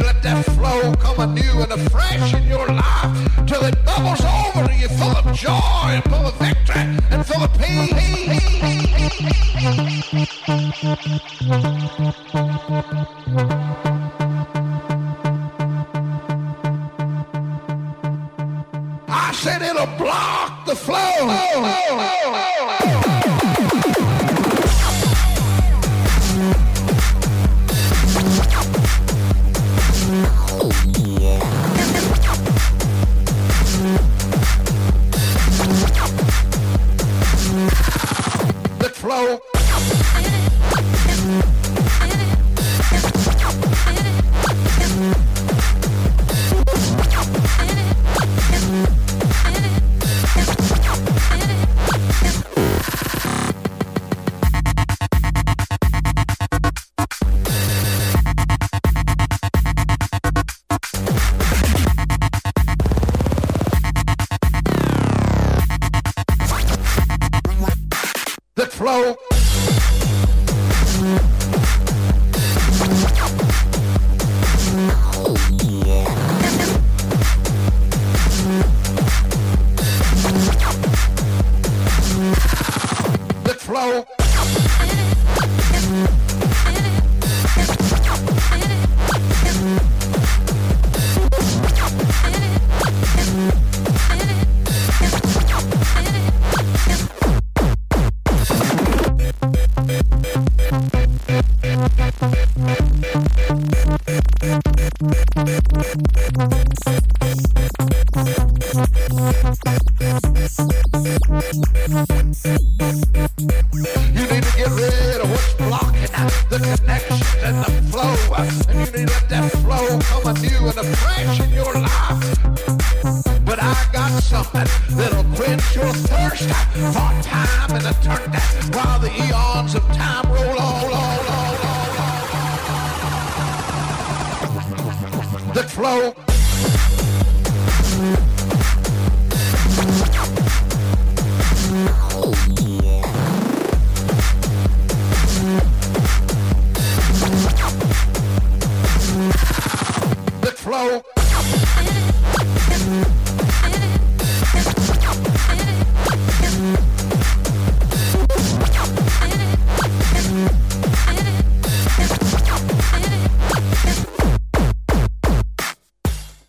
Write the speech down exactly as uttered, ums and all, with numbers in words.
let that flow come anew and afresh in your life till it bubbles over and you're full of joy and full of victory and full of peace. I said it'll block the flow. Oh, oh, oh, the flow. The flow. The flow. You need to get rid of what's blocking the connection and the flow, and you need to let that flow come anew and afresh in your life. But I got something that'll quench your thirst for time and eternity while the eons of time roll on, on, on, on. The flow. The flow.